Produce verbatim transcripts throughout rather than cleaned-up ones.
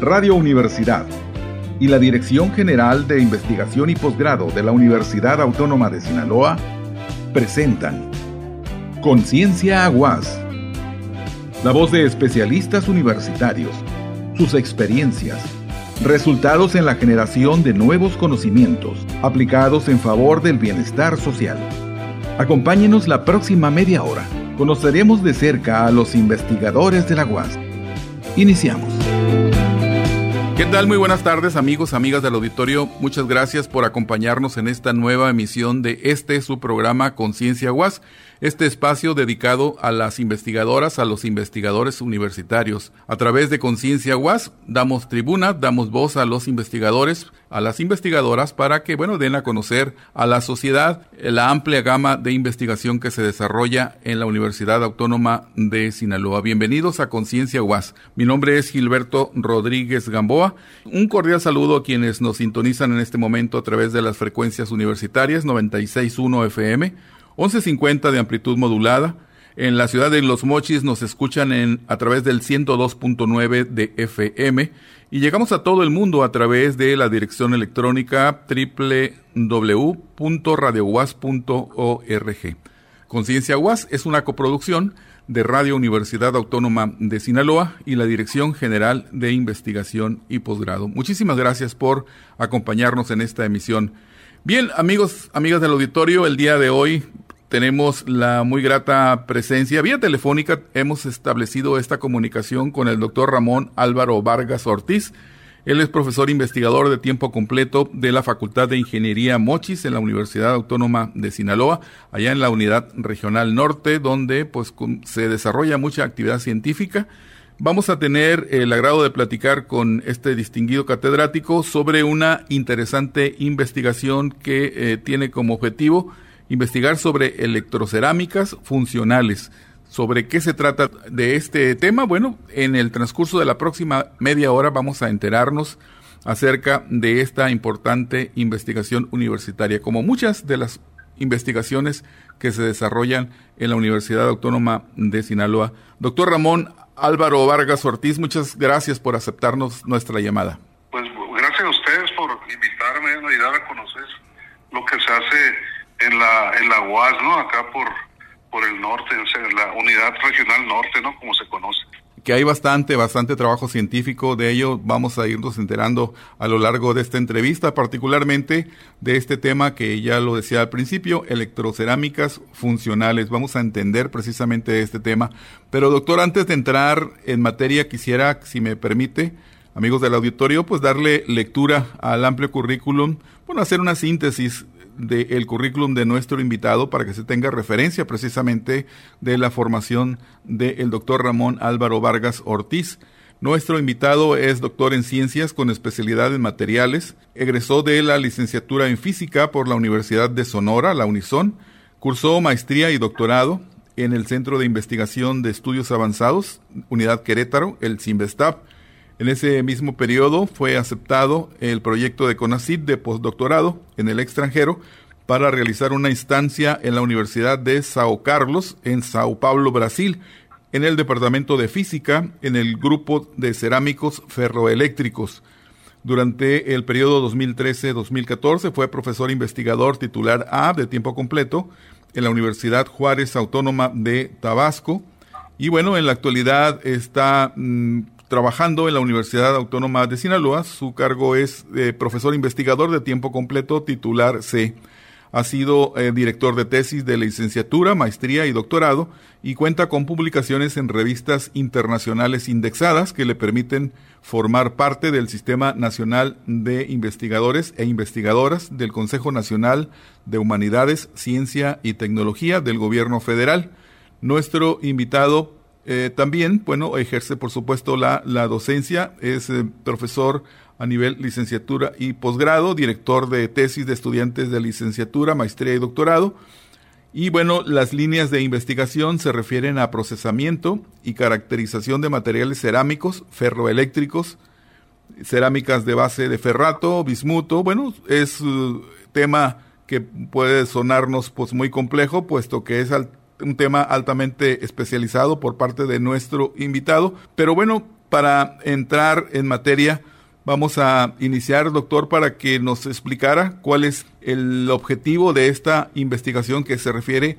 Radio Universidad y la Dirección General de Investigación y Posgrado de la Universidad Autónoma de Sinaloa presentan Conciencia Aguas, la voz de especialistas universitarios, sus experiencias, resultados en la generación de nuevos conocimientos aplicados en favor del bienestar social. Acompáñenos la próxima media hora. Conoceremos de cerca a los investigadores de la U A S. Iniciamos. ¿Qué tal? Muy buenas tardes, amigos, amigas del auditorio. Muchas gracias por acompañarnos en esta nueva emisión de este su programa Conciencia U A S, este espacio dedicado a las investigadoras, a los investigadores universitarios. A través de Conciencia U A S damos tribuna, damos voz a los investigadores, a las investigadoras para que, bueno, den a conocer a la sociedad la amplia gama de investigación que se desarrolla en la Universidad Autónoma de Sinaloa. Bienvenidos a Conciencia U A S. Mi nombre es Gilberto Rodríguez Gamboa. Un cordial saludo a quienes nos sintonizan en este momento a través de las frecuencias universitarias noventa y seis punto uno F M, once cincuenta de amplitud modulada. En la ciudad de Los Mochis nos escuchan en, a través del ciento dos punto nueve de F M y llegamos a todo el mundo a través de la dirección electrónica doble u doble u doble u punto radio u a s punto org. Conciencia U A S es una coproducción de Radio Universidad Autónoma de Sinaloa y la Dirección General de Investigación y Posgrado. Muchísimas gracias por acompañarnos en esta emisión. Bien, amigos, amigas del auditorio, el día de hoy tenemos la muy grata presencia vía telefónica. Hemos establecido esta comunicación con el doctor Ramón Álvaro Vargas Ortiz. Él es profesor investigador de tiempo completo de la Facultad de Ingeniería Mochis en la Universidad Autónoma de Sinaloa, allá en la Unidad Regional Norte, donde pues se desarrolla mucha actividad científica. Vamos a tener el agrado de platicar con este distinguido catedrático sobre una interesante investigación que eh, tiene como objetivo investigar sobre electrocerámicas funcionales. ¿Sobre qué se trata de este tema? Bueno, en el transcurso de la próxima media hora vamos a enterarnos acerca de esta importante investigación universitaria, como muchas de las investigaciones que se desarrollan en la Universidad Autónoma de Sinaloa. Doctor Ramón Álvaro Vargas Ortiz, muchas gracias por aceptarnos nuestra llamada. Pues gracias a ustedes por invitarme y dar a conocer lo que se hace en la, en la U A S, ¿no? Acá por... por el norte, en la Unidad Regional Norte, ¿no? Como se conoce. Que hay bastante, bastante trabajo científico, de ello vamos a irnos enterando a lo largo de esta entrevista, particularmente de este tema que ya lo decía al principio, electrocerámicas funcionales. Vamos a entender precisamente este tema. Pero doctor, antes de entrar en materia, quisiera, si me permite, amigos del auditorio, pues darle lectura al amplio currículum, bueno, hacer una síntesis del currículum de nuestro invitado para que se tenga referencia precisamente de la formación del doctor Ramón Álvaro Vargas Ortiz. Nuestro invitado es doctor en ciencias con especialidad en materiales, egresó de la licenciatura en física por la Universidad de Sonora, la Unison, cursó maestría y doctorado en el Centro de Investigación de Estudios Avanzados, Unidad Querétaro, el CINVESTAP. En ese mismo periodo fue aceptado el proyecto de CONACYT de postdoctorado en el extranjero para realizar una instancia en la Universidad de São Carlos, en Sao Paulo, Brasil, en el Departamento de Física, en el Grupo de Cerámicos Ferroeléctricos. Durante el periodo dos mil trece a dos mil catorce fue profesor investigador titular A de tiempo completo en la Universidad Juárez Autónoma de Tabasco. Y bueno, en la actualidad está mmm, trabajando en la Universidad Autónoma de Sinaloa. Su cargo es eh, profesor investigador de tiempo completo titular C. Ha sido eh, director de tesis de licenciatura, maestría y doctorado y cuenta con publicaciones en revistas internacionales indexadas que le permiten formar parte del Sistema Nacional de Investigadores e Investigadoras del Consejo Nacional de Humanidades, Ciencia y Tecnología del Gobierno Federal. Nuestro invitado Eh, también, bueno, ejerce por supuesto la, la docencia, es eh, profesor a nivel licenciatura y posgrado, director de tesis de estudiantes de licenciatura, maestría y doctorado. Y bueno, las líneas de investigación se refieren a procesamiento y caracterización de materiales cerámicos, ferroeléctricos, cerámicas de base de ferrato, bismuto. Bueno, es uh, tema que puede sonarnos pues muy complejo, puesto que es al un tema altamente especializado por parte de nuestro invitado, pero bueno, para entrar en materia, vamos a iniciar, doctor, para que nos explicara cuál es el objetivo de esta investigación que se refiere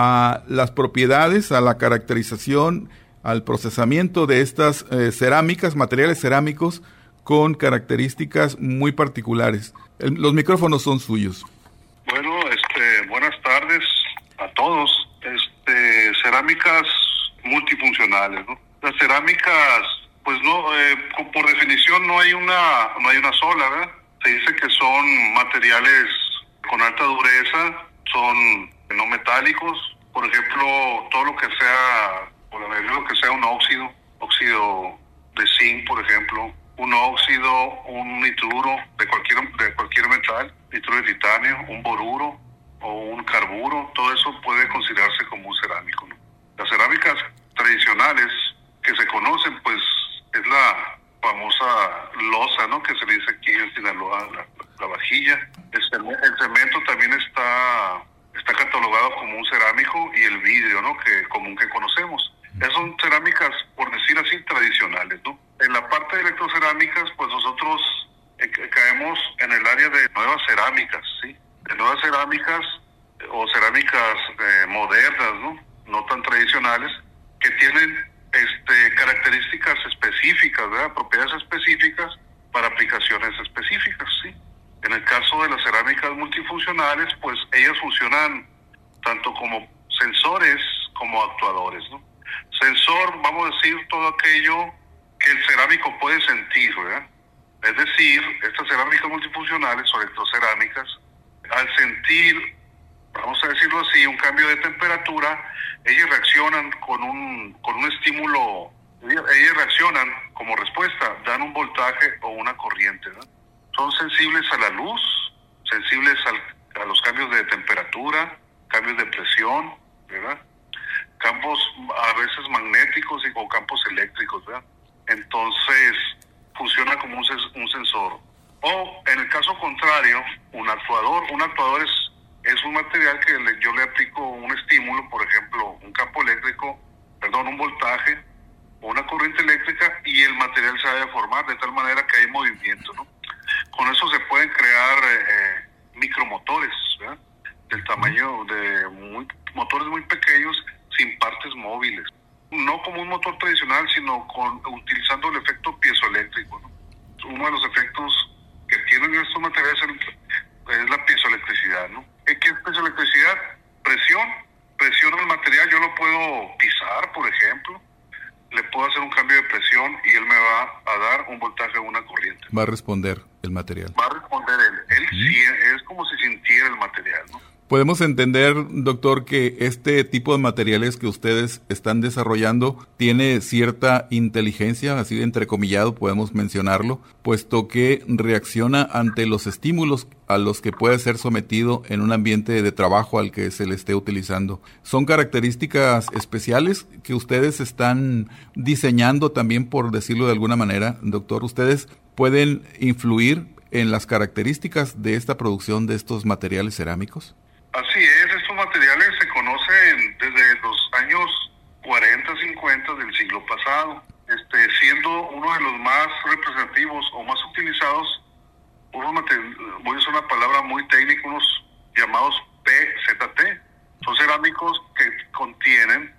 a las propiedades, a la caracterización, al procesamiento de estas eh, cerámicas, materiales cerámicos con características muy particulares. El, los micrófonos son suyos. Bueno, este, buenas tardes a todos. Este, cerámicas multifuncionales, ¿no? Las cerámicas, pues no, eh, por definición no hay una, no hay una sola, ¿verdad? Se dice que son materiales con alta dureza, son no metálicos, por ejemplo, todo lo que sea, por la mayoría lo que sea un óxido, óxido de zinc, por ejemplo, un óxido, un nitruro de cualquier de cualquier metal, nitruro de titanio, un boruro o un carburo, todo eso puede considerarse como un cerámico, ¿no? Las cerámicas tradicionales que se conocen, pues, es la famosa loza, ¿no? Que se le dice aquí en Sinaloa, la, la vajilla. El, el cemento también está está catalogado como un cerámico, y el vidrio, ¿no? Que común que conocemos. Esas son cerámicas, por decir así, tradicionales, ¿no? En la parte de electrocerámicas, pues nosotros eh, caemos en el área de nuevas cerámicas, ¿sí? De nuevas cerámicas eh, o cerámicas eh, modernas, ¿no? No tan tradicionales, que tienen este características específicas, ¿verdad? Propiedades específicas para aplicaciones específicas, ¿sí? En el caso de las cerámicas multifuncionales, pues ellas funcionan tanto como sensores como actuadores, ¿no? Sensor, vamos a decir, todo aquello que el cerámico puede sentir, ¿verdad? Es decir, estas cerámicas multifuncionales o electrocerámicas, al sentir, vamos a decirlo así, un cambio de temperatura, ellas reaccionan con un, con un estímulo, ellas reaccionan como respuesta, dan un voltaje o una corriente, ¿verdad? Son sensibles a la luz, sensibles al, a los cambios de temperatura, cambios de presión, ¿verdad? Campos a veces magnéticos y, o campos eléctricos, ¿verdad? Entonces, funciona como un, un sensor. O, en el caso contrario, un actuador. Un actuador es, es un material que le, yo le aplico un estímulo, por ejemplo, un campo eléctrico, perdón, un voltaje o una corriente eléctrica, y el material se va a deformar de tal manera que hay movimiento, ¿no? Con eso se pueden crear eh, micromotores, ¿verdad? Del tamaño de muy, motores muy pequeños, sin partes móviles. No como un motor tradicional, sino con utilizando el efecto piezoeléctrico, ¿no? Uno de los efectos que tienen estos materiales es, es la piezoelectricidad, ¿no? ¿Qué es piezoelectricidad? Presión. Presión del material, yo lo puedo pisar, por ejemplo. Le puedo hacer un cambio de presión y él me va a dar un voltaje o una corriente. Va a responder el material. Va a responder él. Él ¿Mm? sí, es como si sintiera el material, ¿no? Podemos entender, doctor, que este tipo de materiales que ustedes están desarrollando tiene cierta inteligencia, así de entrecomillado podemos mencionarlo, puesto que reacciona ante los estímulos a los que puede ser sometido en un ambiente de trabajo al que se le esté utilizando. ¿Son características especiales que ustedes están diseñando también, por decirlo de alguna manera, doctor? ¿Ustedes pueden influir en las características de esta producción de estos materiales cerámicos? Así es, estos materiales se conocen desde los años cuarenta, cincuenta del siglo pasado, este, siendo uno de los más representativos o más utilizados, unos materiales, voy a usar una palabra muy técnica, unos llamados P Z T. Son cerámicos que contienen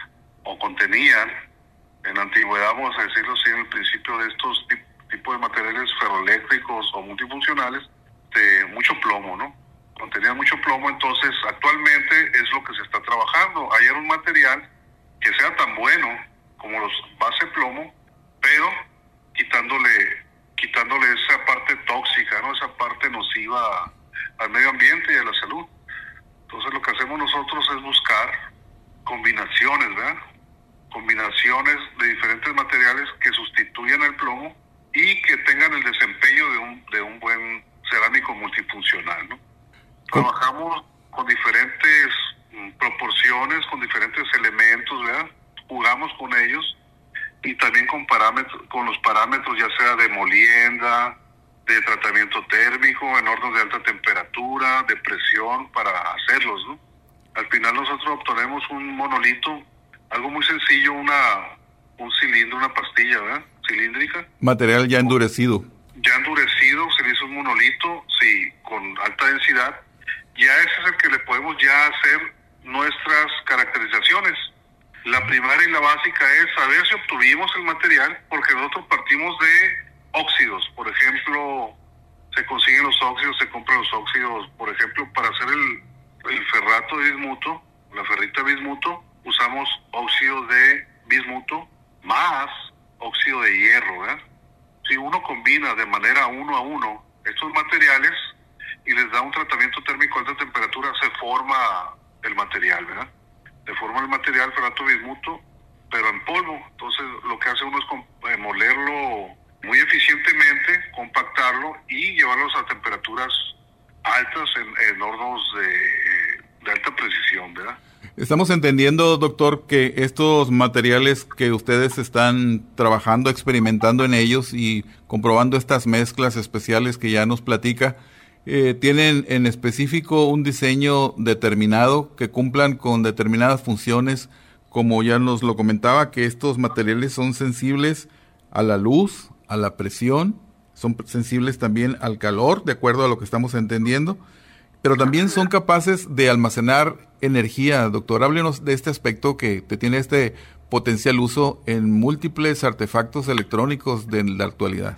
o contenían, en la antigüedad, vamos a decirlo así, en el principio de estos tip- tipos de materiales ferroeléctricos o multifuncionales, de mucho plomo, ¿no? Contenía mucho plomo. Entonces actualmente es lo que se está trabajando, hallar un material que sea tan bueno como los base plomo, pero quitándole quitándole esa parte tóxica, ¿no? Esa parte nociva al medio ambiente y a la salud. Entonces lo que hacemos nosotros es buscar combinaciones, ¿verdad? Combinaciones de diferentes materiales que sustituyan el plomo y que tengan el desempeño de un de un buen cerámico multifuncional, ¿no? Trabajamos con diferentes mm, proporciones, con diferentes elementos, ¿verdad? Jugamos con ellos, y también con parámetros, con los parámetros ya sea de molienda, de tratamiento térmico, en hornos de alta temperatura, de presión para hacerlos, ¿no? Al final nosotros obtenemos un monolito, algo muy sencillo, una un cilindro, una pastilla, ¿verdad? cilíndrica. Material ya endurecido. Ya endurecido, se le hizo un monolito, sí, con alta densidad. Ya ese es el que le podemos ya hacer nuestras caracterizaciones. La primaria y la básica es saber si obtuvimos el material, porque nosotros partimos de óxidos. Por ejemplo, se consiguen los óxidos, se compran los óxidos. Por ejemplo, para hacer el, el ferrato de bismuto, la ferrita de bismuto, usamos óxido de bismuto más óxido de hierro, ¿verdad? Si uno combina de manera uno a uno estos materiales y les da un tratamiento térmico a alta temperatura, se forma el material, ¿verdad? Se forma el material ferrato bismuto, pero en polvo. Entonces lo que hace uno es molerlo muy eficientemente, compactarlo y llevarlos a temperaturas altas en, en hornos de, de alta precisión, ¿verdad? Estamos entendiendo, doctor, que estos materiales que ustedes están trabajando, experimentando en ellos y comprobando estas mezclas especiales que ya nos platica, eh, tienen en específico un diseño determinado que cumplan con determinadas funciones, como ya nos lo comentaba, que estos materiales son sensibles a la luz, a la presión, son sensibles también al calor, de acuerdo a lo que estamos entendiendo, pero también son capaces de almacenar energía. Doctor, háblenos de este aspecto que te tiene este potencial uso en múltiples artefactos electrónicos de la actualidad.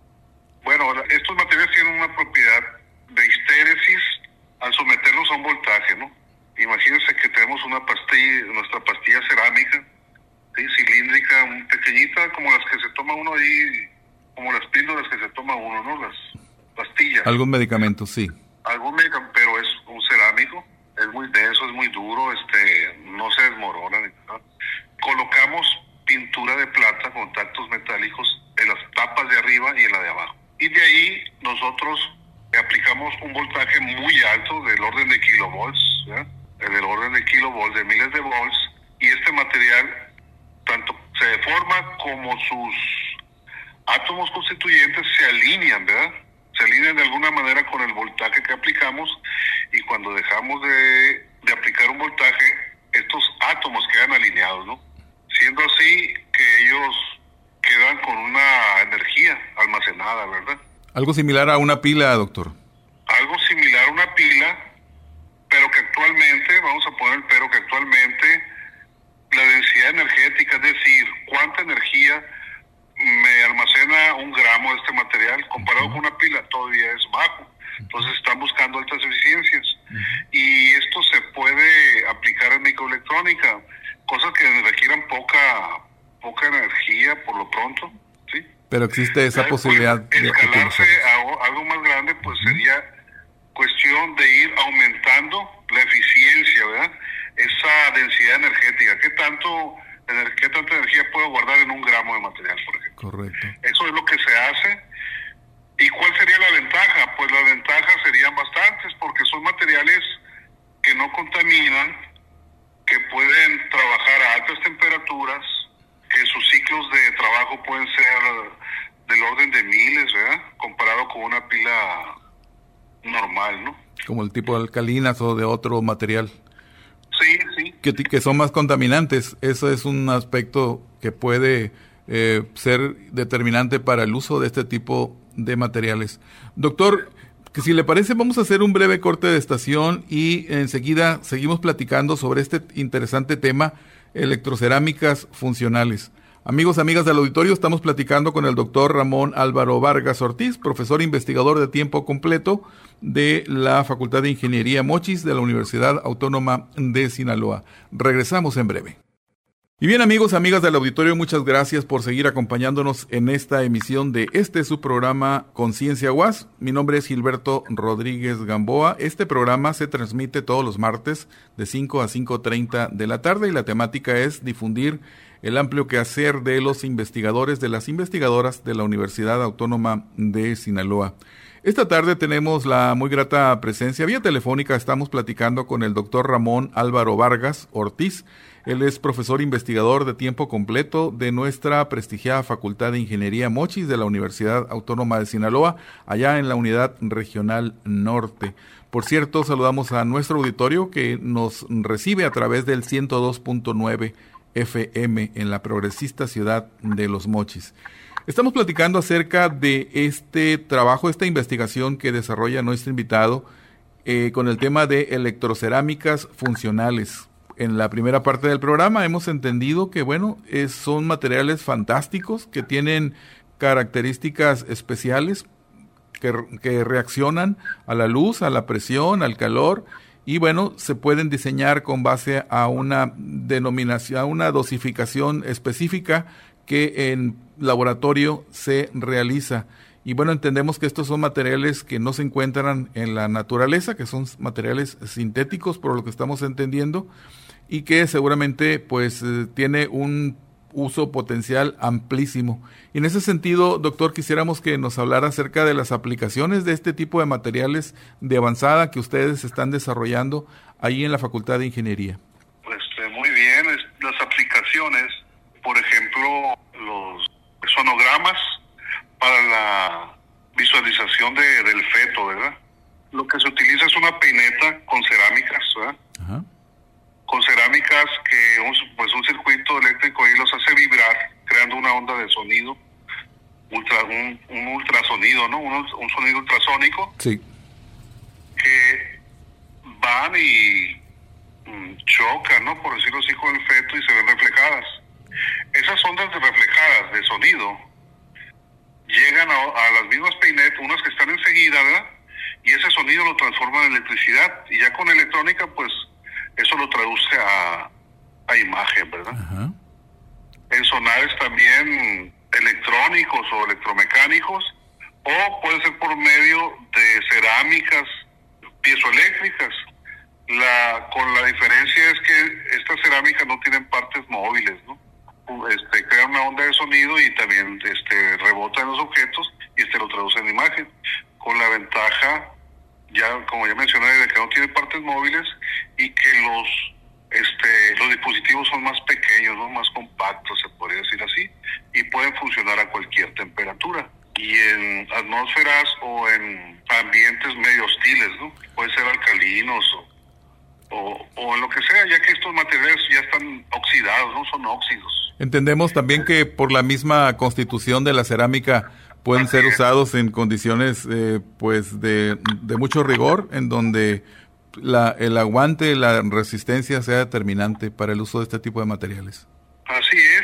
Bueno, estos materiales tienen una propiedad de histéresis al someterlos a un voltaje, ¿no? Imagínense que tenemos una pastilla, nuestra pastilla cerámica, ¿sí? Cilíndrica, muy pequeñita, como las que se toma uno ahí, como las píldoras que se toma uno, ¿no? Las pastillas. Algún medicamento, sí. Algún medicamento, pero es un cerámico, es muy denso, es muy duro, este, no se desmorona. ¿no? Colocamos pintura de plata, contactos metálicos en las tapas de arriba y en la de abajo. Y de ahí nosotros aplicamos un voltaje muy alto del orden de kilovolts, ¿eh? del orden de kilovolts, de miles de volts, y este material tanto se deforma como sus átomos constituyentes se alinean, ¿verdad? Se alinean de alguna manera con el voltaje que aplicamos, y cuando dejamos de, de aplicar un voltaje, estos átomos quedan alineados, ¿no? Siendo así que ellos quedan con una energía almacenada, ¿verdad? Algo similar a una pila, doctor. Algo similar a una pila, pero que actualmente, vamos a poner el pero que actualmente la densidad energética, es decir, cuánta energía me almacena un gramo de este material comparado uh-huh. con una pila, todavía es bajo. Entonces están buscando altas eficiencias. Uh-huh. Y esto se puede aplicar en microelectrónica, cosas que requieran poca poca energía por lo pronto, ¿sí? Pero existe esa ya posibilidad de escalarse a algo más grande, pues uh-huh. sería cuestión de ir aumentando la eficiencia, ¿verdad? Esa densidad energética. ¿Qué tanto ¿Qué tanta energía puedo guardar en un gramo de material, por ejemplo? Correcto. Eso es lo que se hace. ¿Y cuál sería la ventaja? Pues las ventajas serían bastantes, porque son materiales que no contaminan, que pueden trabajar a altas temperaturas, que sus ciclos de trabajo pueden ser del orden de miles, ¿verdad? Comparado con una pila normal, ¿no? Como el tipo de alcalinas o de otro material. Sí, sí. Que, que son más contaminantes. Eso es un aspecto que puede eh, ser determinante para el uso de este tipo de materiales. Doctor, que si le parece, vamos a hacer un breve corte de estación y enseguida seguimos platicando sobre este interesante tema, electrocerámicas funcionales. Amigos, amigas del auditorio, estamos platicando con el doctor Ramón Álvaro Vargas Ortiz, profesor investigador de tiempo completo de la Facultad de Ingeniería Mochis de la Universidad Autónoma de Sinaloa. Regresamos en breve. Y bien, amigos, amigas del auditorio, muchas gracias por seguir acompañándonos en esta emisión de este su programa Conciencia U A S. Mi nombre es Gilberto Rodríguez Gamboa. Este programa se transmite todos los martes de cinco a cinco treinta de la tarde y la temática es difundir el amplio quehacer de los investigadores, de las investigadoras de la Universidad Autónoma de Sinaloa. Esta tarde tenemos la muy grata presencia vía telefónica. Estamos platicando con el doctor Ramón Álvaro Vargas Ortiz. Él es profesor investigador de tiempo completo de nuestra prestigiada Facultad de Ingeniería Mochis de la Universidad Autónoma de Sinaloa, allá en la Unidad Regional Norte. Por cierto, saludamos a nuestro auditorio que nos recibe a través del ciento dos punto nueve F M en la progresista ciudad de Los Mochis. Estamos platicando acerca de este trabajo, esta investigación que desarrolla nuestro invitado eh, con el tema de electrocerámicas funcionales. En la primera parte del programa hemos entendido que, bueno, es, son materiales fantásticos que tienen características especiales que, que reaccionan a la luz, a la presión, al calor, y bueno, se pueden diseñar con base a una denominación, a una dosificación específica que en laboratorio se realiza. Y bueno, entendemos que estos son materiales que no se encuentran en la naturaleza, que son materiales sintéticos, por lo que estamos entendiendo, y que seguramente pues eh, tiene un uso potencial amplísimo. Y en ese sentido, doctor, quisiéramos que nos hablara acerca de las aplicaciones de este tipo de materiales de avanzada que ustedes están desarrollando ahí en la Facultad de Ingeniería. Pues eh, muy bien, es, las aplicaciones, por ejemplo, los sonogramas para la visualización de, del feto, ¿verdad? Lo que se utiliza es una peineta con cerámicas, ¿verdad? Ajá. Con cerámicas que un, pues un circuito eléctrico ahí los hace vibrar, creando una onda de sonido, ultra, un, un ultrasonido, ¿no? Un, un sonido ultrasónico. Sí. Que van y mm, chocan, ¿no? Por decirlo así, con el feto y se ven reflejadas. Esas ondas de reflejadas de sonido llegan a, a las mismas peinetas, unas que están enseguida, ¿verdad? Y ese sonido lo transforma en electricidad. Y ya con electrónica, pues, eso lo traduce a, a imagen, ¿verdad? Ajá. En sonares también electrónicos o electromecánicos, o puede ser por medio de cerámicas piezoeléctricas. La, con la diferencia es que estas cerámicas no tienen partes móviles, ¿no? Este, crean una onda de sonido y también este, rebota en los objetos y este lo traduce en imagen, con la ventaja, ya como ya mencioné, de que no tiene partes móviles y que los este los dispositivos son más pequeños, ¿no? Más compactos, se podría decir así, y pueden funcionar a cualquier temperatura. Y en atmósferas o en ambientes medio hostiles, ¿no? Pueden ser alcalinos o, o, o en lo que sea, ya que estos materiales ya están oxidados, ¿no? Son óxidos. Entendemos también que por la misma constitución de la cerámica pueden ser usados en condiciones eh, pues de, de mucho rigor, en donde la, el aguante, la resistencia sea determinante para el uso de este tipo de materiales. Así es.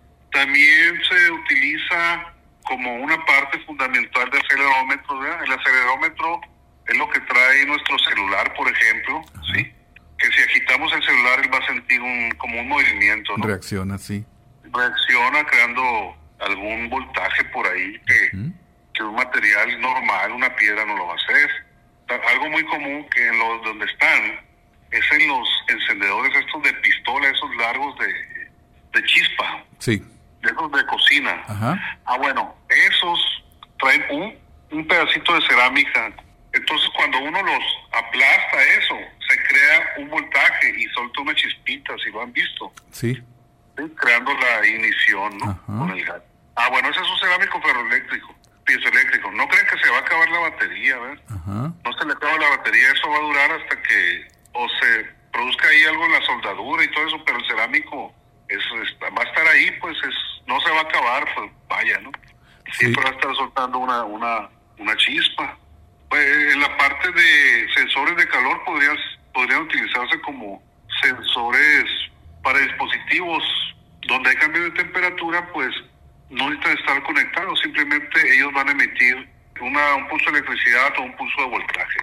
También se utiliza como una parte fundamental del acelerómetro, ¿verdad? El acelerómetro es lo que trae nuestro celular, por ejemplo, ajá, ¿sí? Que si agitamos el celular, él va a sentir un como un movimiento, ¿no? Reacciona, sí. Reacciona creando algún voltaje por ahí que, ¿Mm? que un material normal, una piedra, no lo va a hacer. Algo muy común que en los donde están es en los encendedores estos de pistola, esos largos de, de chispa. Sí. De esos de cocina. Ajá. Ah, bueno, esos traen un, un pedacito de cerámica. Entonces cuando uno los aplasta eso, se crea un voltaje y solta una chispita, si lo han visto. Sí. ¿Sí? Creando la ignición, ¿no? Ajá. Con el gas. Ah, bueno, ese es un cerámico ferroeléctrico, piezoeléctrico. No creen que se va a acabar la batería, ¿ves? Ajá. No se le acaba la batería, eso va a durar hasta que o se produzca ahí algo en la soldadura y todo eso, pero el cerámico es, es, va a estar ahí, pues es no se va a acabar, pues vaya, ¿no? Siempre sí. Va a estar soltando una, una, una chispa. Pues en la parte de sensores de calor podrían, podrían utilizarse como sensores para dispositivos donde hay cambio de temperatura, pues no necesitan estar conectados, simplemente ellos van a emitir una, un pulso de electricidad o un pulso de voltaje.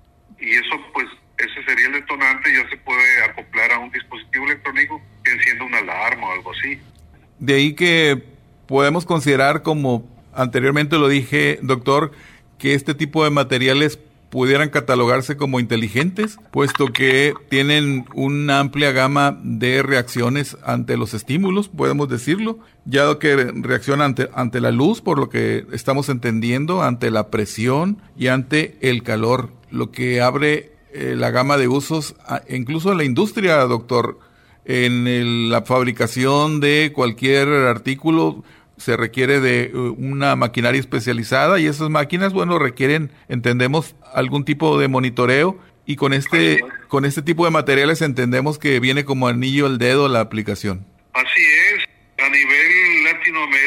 Y eso, pues, ese sería el detonante, ya se puede acoplar a un dispositivo electrónico que encienda una alarma o algo así. De ahí que podemos considerar, como anteriormente lo dije, doctor, que este tipo de materiales pudieran catalogarse como inteligentes, puesto que tienen una amplia gama de reacciones ante los estímulos, podemos decirlo, ya que reaccionan ante, ante la luz, por lo que estamos entendiendo, ante la presión y ante el calor, lo que abre eh, la gama de usos, a, incluso en la industria, doctor. En el, la fabricación de cualquier artículo se requiere de una maquinaria especializada y esas máquinas, bueno, requieren, entendemos, algún tipo de monitoreo y con este con este tipo de materiales entendemos que viene como anillo al dedo la aplicación.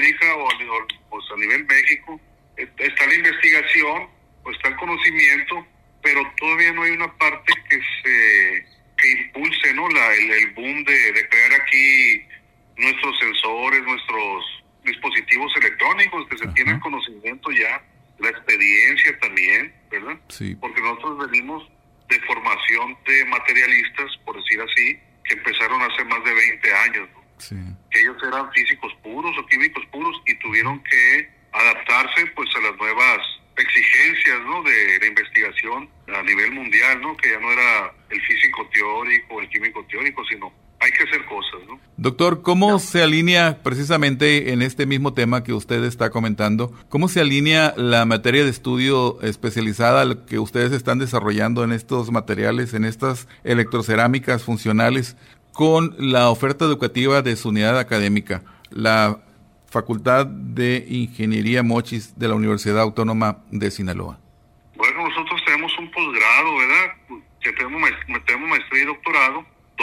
República o, o pues a nivel México está la investigación, o está el conocimiento, pero todavía no hay una parte que se que impulse, ¿no? La, el, el boom de, de crear aquí nuestros sensores, nuestros dispositivos electrónicos, que se Ajá. tienen conocimiento ya, la experiencia también, ¿verdad? Sí. Porque nosotros venimos de formación de materialistas, por decir así, que empezaron hace más de veinte años, ¿no? Sí. Que ellos eran físicos puros o químicos puros y tuvieron que adaptarse pues a las nuevas exigencias, ¿no? de, de investigación a nivel mundial, ¿no? Que ya no era el físico teórico, el químico teórico, sino hay que hacer cosas, ¿no? Doctor, ¿cómo ya. se alinea precisamente en este mismo tema que usted está comentando? ¿Cómo se alinea la materia de estudio especializada que ustedes están desarrollando en estos materiales, en estas electrocerámicas funcionales, con la oferta educativa de su unidad académica, la Facultad de Ingeniería Mochis de la Universidad Autónoma de Sinaloa? Bueno, nosotros tenemos un posgrado, ¿verdad? Que tenemos, tenemos maestría y doctorado,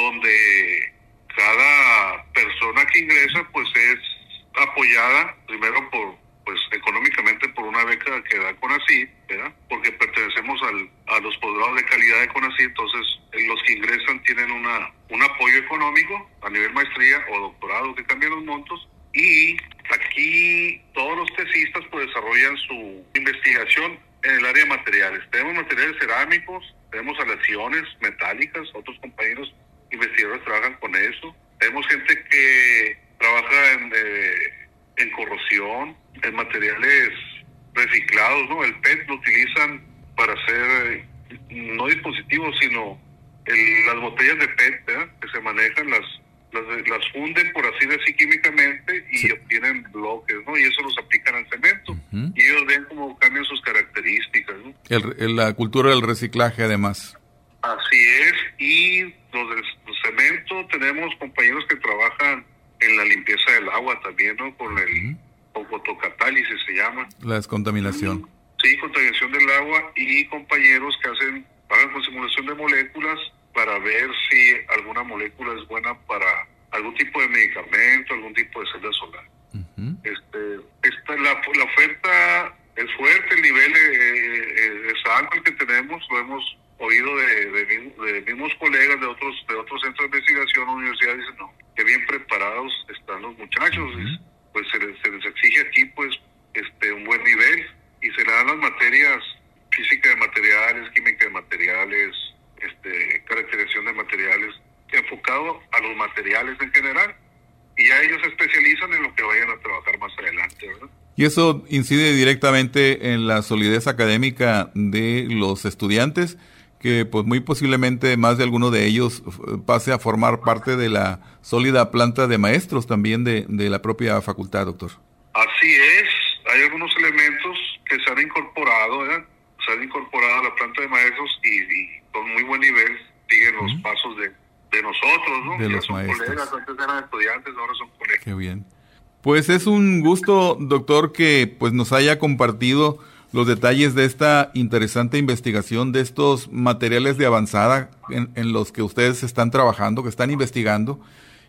donde cada persona que ingresa pues es apoyada primero por pues económicamente por una beca que da CONACYT, ¿verdad? Porque pertenecemos al, a los posgrados de calidad de CONACYT, entonces los que ingresan tienen una un apoyo económico a nivel maestría o doctorado, que cambian los montos, y aquí todos los tesistas pues desarrollan su investigación en el área de materiales. Tenemos materiales cerámicos, tenemos aleaciones metálicas, otros compañeros investigadores trabajan con eso. Tenemos gente que trabaja en, eh, en corrosión, en materiales reciclados, ¿no? El P E T lo utilizan para hacer, no dispositivos, sino el, las botellas de P E T, ¿verdad? Que se manejan, las, las las funden, por así decir, químicamente y sí. obtienen bloques, ¿no? Y eso los aplican al cemento. Uh-huh. Y ellos ven cómo cambian sus características, ¿no? El, el, la cultura del reciclaje, además. Así es, y los del cemento, tenemos compañeros que trabajan en la limpieza del agua también, ¿no? Con el uh-huh. fotocatálisis se llama. La descontaminación. Sí, contaminación del agua, y compañeros que hacen, hagan con simulación de moléculas para ver si alguna molécula es buena para algún tipo de medicamento, algún tipo de celda solar. Uh-huh. Este, esta, la, la oferta es fuerte, el nivel eh, es alto el que tenemos, lo hemos oído de, de, de mismos colegas de otros de otros centros de investigación o universidades, dicen, no, que bien preparados están los muchachos, uh-huh. pues se les, se les exige aquí pues este un buen nivel, y se le dan las materias física de materiales, química de materiales, este caracterización de materiales, enfocado a los materiales en general, y ya ellos se especializan en lo que vayan a trabajar más adelante, ¿verdad? Y eso incide directamente en la solidez académica de los estudiantes, que pues muy posiblemente más de alguno de ellos pase a formar parte de la sólida planta de maestros también de, de la propia facultad, doctor. Así es, hay algunos elementos que se han incorporado, ¿verdad? Se han incorporado a la planta de maestros y, y con muy buen nivel siguen los uh-huh. pasos de, de nosotros, ¿no? De ya los son maestros. Colegas, antes eran estudiantes, ahora son colegas. Qué bien. Pues es un gusto, doctor, que pues nos haya compartido los detalles de esta interesante investigación, de estos materiales de avanzada en, en los que ustedes están trabajando, que están investigando,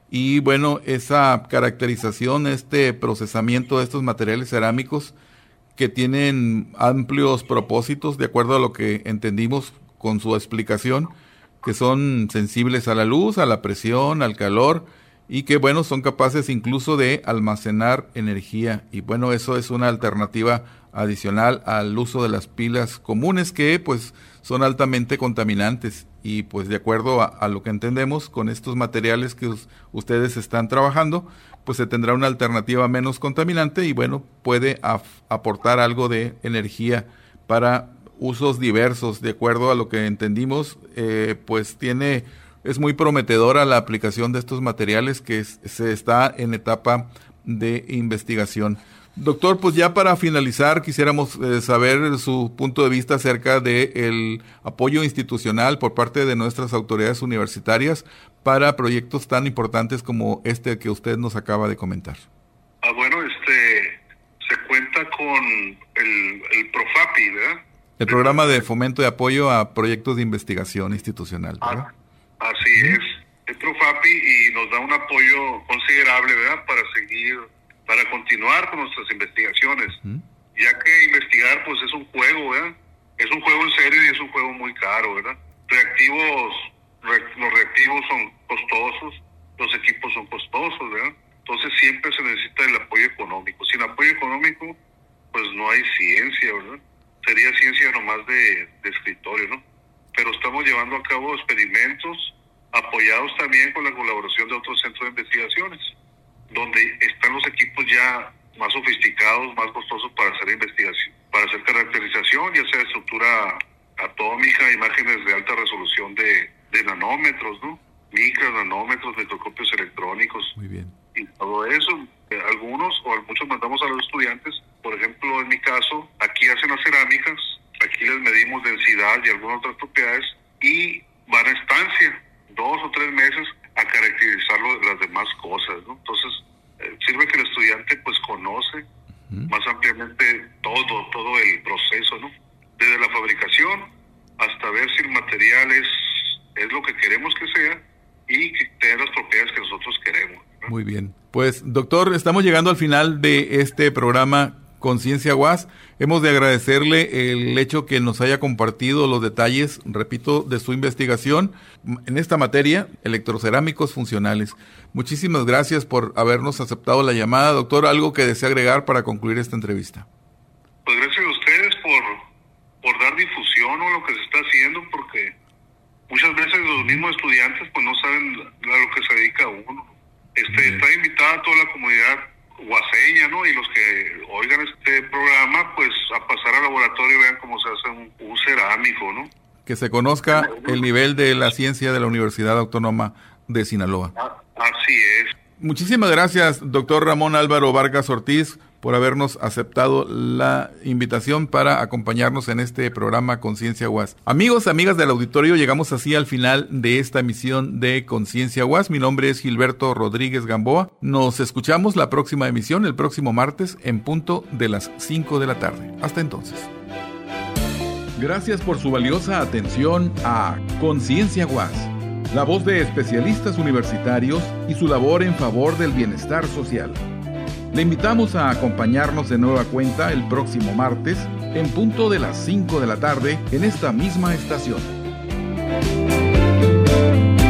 y bueno, esa caracterización, este procesamiento de estos materiales cerámicos que tienen amplios propósitos, de acuerdo a lo que entendimos con su explicación, que son sensibles a la luz, a la presión, al calor, y que bueno, son capaces incluso de almacenar energía, y bueno, eso es una alternativa adicional al uso de las pilas comunes, que pues son altamente contaminantes, y pues de acuerdo a, a lo que entendemos con estos materiales que us, ustedes están trabajando, pues se tendrá una alternativa menos contaminante y bueno, puede af, aportar algo de energía para usos diversos. De acuerdo a lo que entendimos, eh, pues tiene es muy prometedora la aplicación de estos materiales, que es, se está en etapa de investigación. Doctor, pues ya para finalizar, quisiéramos eh, saber su punto de vista acerca del apoyo institucional por parte de nuestras autoridades universitarias para proyectos tan importantes como este que usted nos acaba de comentar. Ah, bueno, este se cuenta con el, el PROFAPI, ¿verdad? El Programa de Fomento y Apoyo a Proyectos de Investigación Institucional, ¿verdad? Ah, así ¿Mm? es, el PROFAPI, y nos da un apoyo considerable, ¿verdad?, para seguir, para continuar continuar con nuestras investigaciones, ¿Mm? ya que investigar pues es un juego, ¿verdad? Es un juego en serio y es un juego muy caro, ¿verdad? Reactivos, re, los reactivos son costosos, los equipos son costosos, ¿verdad? Entonces siempre se necesita el apoyo económico. Sin apoyo económico, pues no hay ciencia, ¿verdad? Sería ciencia nomás de, de escritorio, ¿no? Pero estamos llevando a cabo experimentos apoyados también con la colaboración de otros centros de investigaciones, donde están los equipos ya más sofisticados, más costosos para hacer investigación, para hacer caracterización, ya sea de estructura atómica, imágenes de alta resolución de, de nanómetros, ¿no? Micros, nanómetros, microscopios electrónicos. Muy bien. Y todo eso, algunos o muchos mandamos a los estudiantes, por ejemplo, en mi caso, aquí hacen las cerámicas, aquí les medimos densidad y algunas otras propiedades, y van a estancia, dos o tres meses, a caracterizarlo de las demás cosas, ¿no? Entonces, eh, sirve que el estudiante pues conoce uh-huh. más ampliamente todo, todo el proceso, ¿no? Desde la fabricación hasta ver si el material es, es lo que queremos que sea y que tenga las propiedades que nosotros queremos, ¿no? Muy bien. Pues, doctor, estamos llegando al final de este programa Conciencia UAS. Hemos de agradecerle el hecho que nos haya compartido los detalles, repito, de su investigación en esta materia, electrocerámicos funcionales. Muchísimas gracias por habernos aceptado la llamada. Doctor, ¿algo que desea agregar para concluir esta entrevista? Pues gracias a ustedes por, por dar difusión a lo que se está haciendo, porque muchas veces los mismos estudiantes pues no saben a lo que se dedica uno. Este, está invitada toda la comunidad guaseña, ¿no? Y los que oigan este programa, pues a pasar al laboratorio y vean cómo se hace un, un cerámico, ¿no? Que se conozca el nivel de la ciencia de la Universidad Autónoma de Sinaloa. Ah, así es. Muchísimas gracias, doctor Ramón Álvaro Vargas Ortiz, por habernos aceptado la invitación para acompañarnos en este programa Conciencia UAS. Amigos, amigas del auditorio, llegamos así al final de esta emisión de Conciencia UAS. Mi nombre es Gilberto Rodríguez Gamboa. Nos escuchamos la próxima emisión, el próximo martes, en punto de las cinco de la tarde. Hasta entonces. Gracias por su valiosa atención a Conciencia UAS, la voz de especialistas universitarios y su labor en favor del bienestar social. Le invitamos a acompañarnos de nueva cuenta el próximo martes en punto de las cinco de la tarde en esta misma estación.